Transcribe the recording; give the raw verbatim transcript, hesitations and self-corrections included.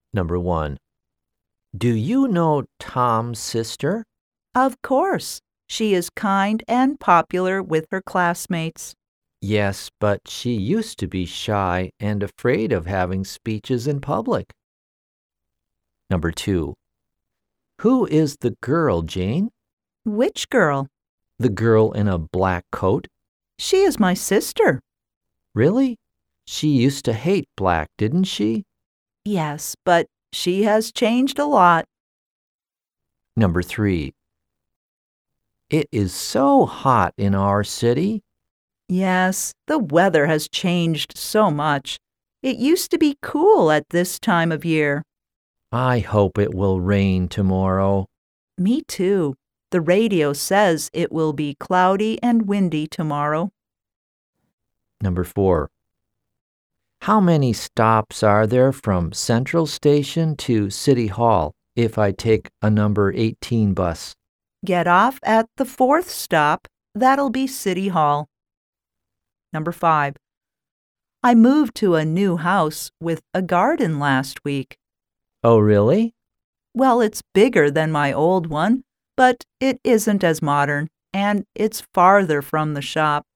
Number one. Do you know Tom's sister? Of course. She is kind and popular with her classmates. Yes, but she used to be shy and afraid of having speeches in public. Number two. Who is the girl, Jane? Which girl? The girl in a black coat? She is my sister. Really? She used to hate black, didn't she? Yes, but she has changed a lot. Number three. It is so hot in our city. Yes, the weather has changed so much. It used to be cool at this time of year. I hope it will rain tomorrow. Me too. The radio says it will be cloudy and windy tomorrow. Number four. How many stops are there from Central Station to City Hall if I take a number eighteen bus? Get off at the fourth stop. That'll be City Hall. Number five. I moved to a new house with a garden last week. Oh, really? Well, it's bigger than my old one, but it isn't as modern, and it's farther from the shop.